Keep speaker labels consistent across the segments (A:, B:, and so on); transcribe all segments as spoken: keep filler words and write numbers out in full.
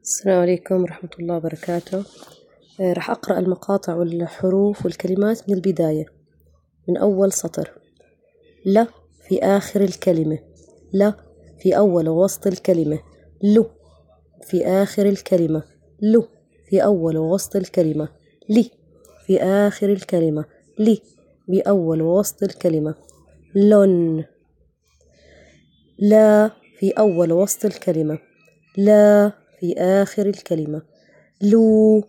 A: السلام عليكم ورحمة الله وبركاته. آه، راح أقرأ المقاطع والحروف والكلمات من البداية من أول سطر. لا في آخر الكلمة، لا في أول ووسط الكلمة، لو في آخر الكلمة، لو في أول ووسط الكلمة، لي في آخر الكلمة، لي بأول ووسط الكلمة، لن لا في أول ووسط الكلمة، لا في آخر الكلمة، لو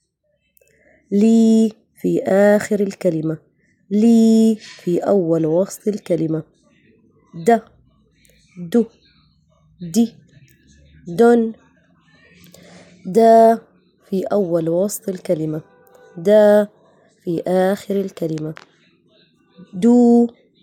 A: لي في آخر الكلمة، لي في أول وسط الكلمة، د دو دي دن دا في أول وسط الكلمة، دا في آخر الكلمة، دو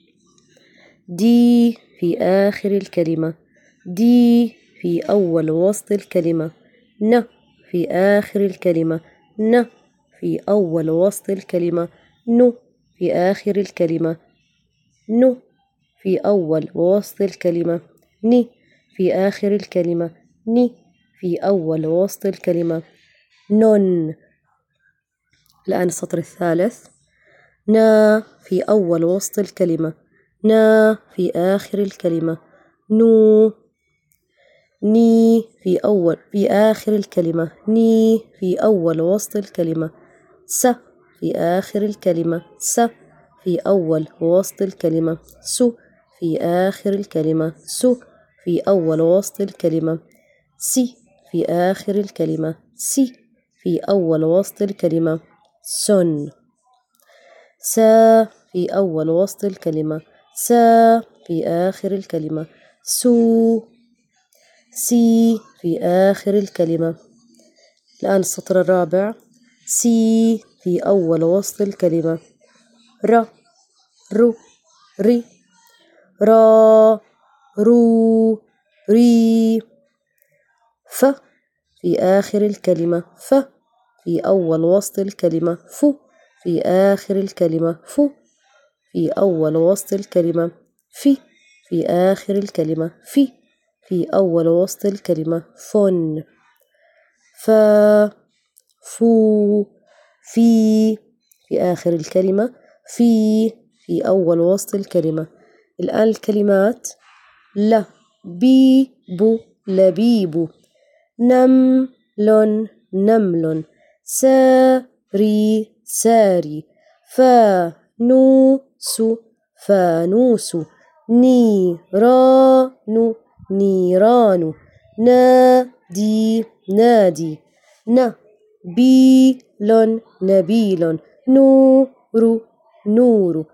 A: دي في آخر الكلمة، دي في أول وسط الكلمة، ن في آخر الكلمة، ن في أول وسط الكلمة، نو في آخر الكلمة، نو في أول ووسط الكلمة، ني في آخر الكلمة، ني في أول ووسط الكلمة، نون. الآن السطر الثالث. نا في أول وسط الكلمة، نا في آخر الكلمة، نو ني في أول في آخر الكلمة، ني في أول وسط الكلمة، س في آخر الكلمة، س في أول وسط الكلمة، سو في آخر الكلمة، سو في أول وسط الكلمة، سي في آخر الكلمة، سي في أول وسط الكلمة، سن. سا في أول وسط الكلمة، سا في آخر الكلمة، سو سي في آخر الكلمة. الآن السطر الرابع. سي في أول وسط الكلمة، ر رو ري را رو ري، ف في آخر الكلمة، ف في أول وسط الكلمة، ف في آخر الكلمة، ف في أول وسط الكلمة، في في آخر الكلمة، في في أول وسط الكلمة، فن ف فو في في آخر الكلمة، في في أول وسط الكلمة. الآن الكلمات. ل بي بو لبيب، نم لن نمل، ساري ساري، فانوس فانوس، نيران نيران، نادي نادي، نبيل نبيل، نور نور،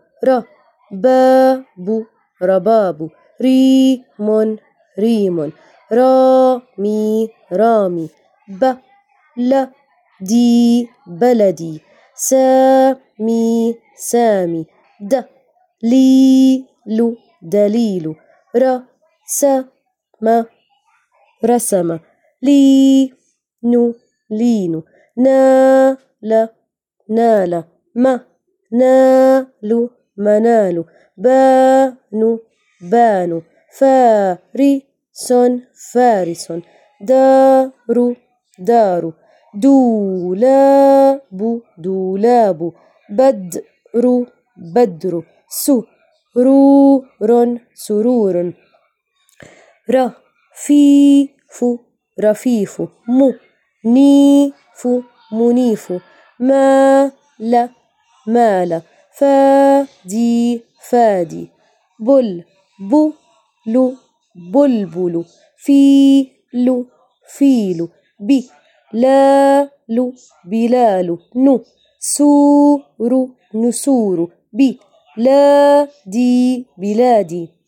A: رباب رباب، ريم ريم، رامي رامي، بلدي بلدي، سامي سامي، دليل دليل، رسم رسم، لين لين، نال نال، منال منال، بان بان، فارس فارس، دار دار، دولاب دولاب، بدر بدر، سرور سرور، رفيف رفيف، منيف منيف، مال مال، فادي فادي، بل بل بلبل، فيل فيل، بلال بلال، نسور نسور، بلادي بلادي.